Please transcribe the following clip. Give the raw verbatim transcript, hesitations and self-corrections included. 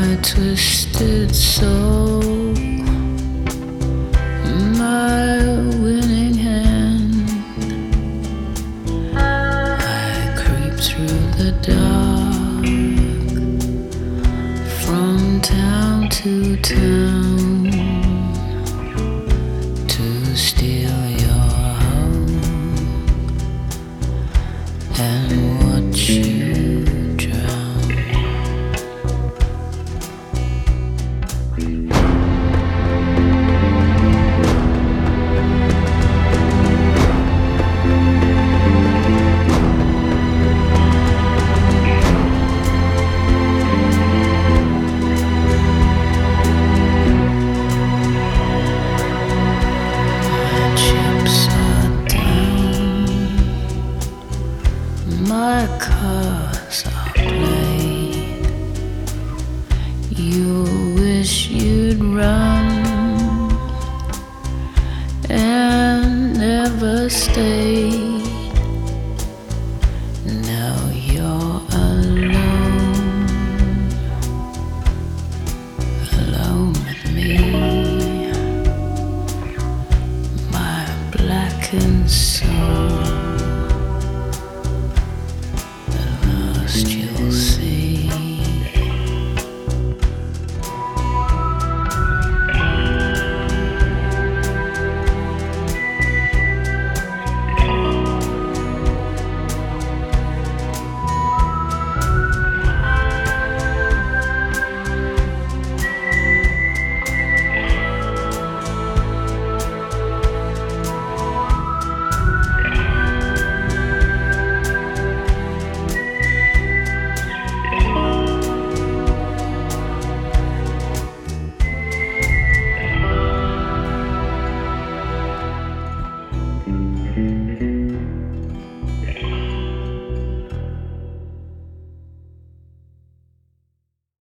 my twisted soul, my winning hand. I creep through the dark, from town to town, to steal your home and watch you drown. My chips are down, my cards are played. You wish you'd run and never stay.